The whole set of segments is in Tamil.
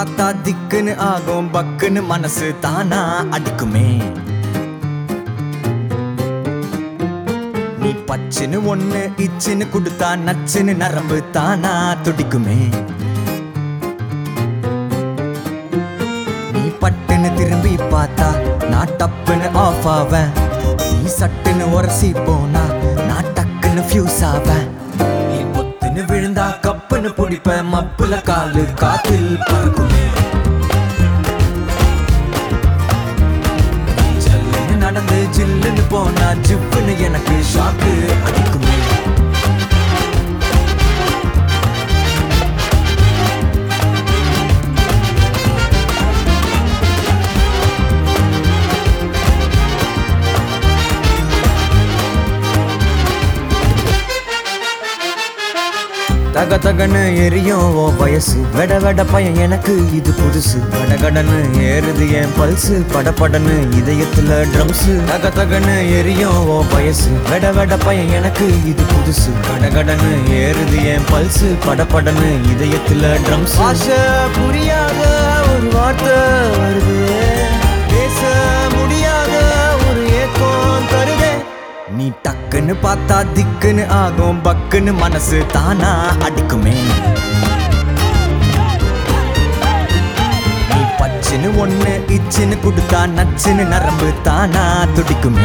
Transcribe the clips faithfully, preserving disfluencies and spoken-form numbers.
பார்த்தா திக்குன்னு ஆகும் பக்குன்னு மனசு தானா அடிக்குமே. நீ பச்சுன்னு ஒண்ணு இச்சுன்னு குடுத்தா நச்சுன்னு நரம்பு தானா துடிக்குமே. நீ பட்டுன்னு திரும்பி பார்த்தா நான் டப்புன்னு ஆஃப் ஆவேன். நீ சட்டுன்னு உரசி போனா நான் டக்குன்னு ஃபியூஸ் ஆவேன். நீ பொத்துன்னு விழுந்தா கப்புன்னு பிடிப்பேன். மப்புல காலு காத்தில் பறக்குமே. ஜல்லுன்னு நடந்து ஜில்லுன்னு போனா ஜிப்புன்னு எனக்கு ஷாக்கு அடிக்குமே. தக தகன்னு எரியும் ஓ வயசு. வெட வெட பையன் எனக்கு இது புதுசு. கடகடன்னு ஏறுது என் பல்சு. படப்படன்னு இதயத்துல ட்ரம்ஸு. தக தகன்னு எரியும் ஓ வயசு. வெட வெட பையன் எனக்கு இது புதுசு. கடகடன்னு ஏறுது என் பல்சு. படப்படன்னு இதயத்துல ட்ரம்ஸ். ஆசை புரியாத ஒரு வார்த்தை வருது. பேச முடியாத ஒரு ஏக்கம் தருதே. நீ டக்குன்னு பார்த்தா திக்குன்னு ஆகும் பக்குன்னு மனசு தானா அடிக்குமே. நீ பச்சுன்னு ஒண்ணு இச்சுன்னு குடுத்தா நச்சுன்னு நரம்பு தானா துடிக்குமே.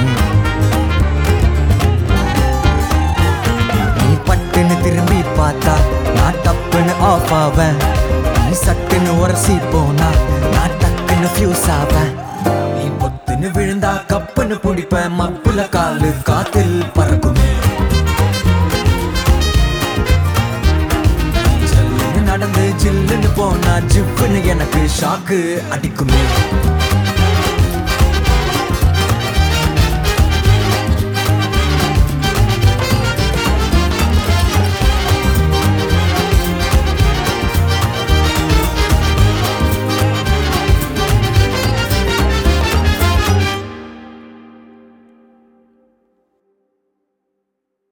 நீ பட்டுன்னு திரும்பி பார்த்தா நான் டப்புன்னு ஆஃப் ஆவேன். நீ சட்டுன்னு உரசி போனா நான் டக்குன்னு ஃபியூஸ் ஆவேன். நீ பொத்துன்னு விழுந்தா கப்புன்னு பிடிப்பேன். மப்புல காலு காத்தில் பறக்குமே. ஜல்லுன்னு நடந்து ஜில்லுன்னு போனா ஜிப்புன்னு எனக்கு ஷாக்கு அடிக்குமே.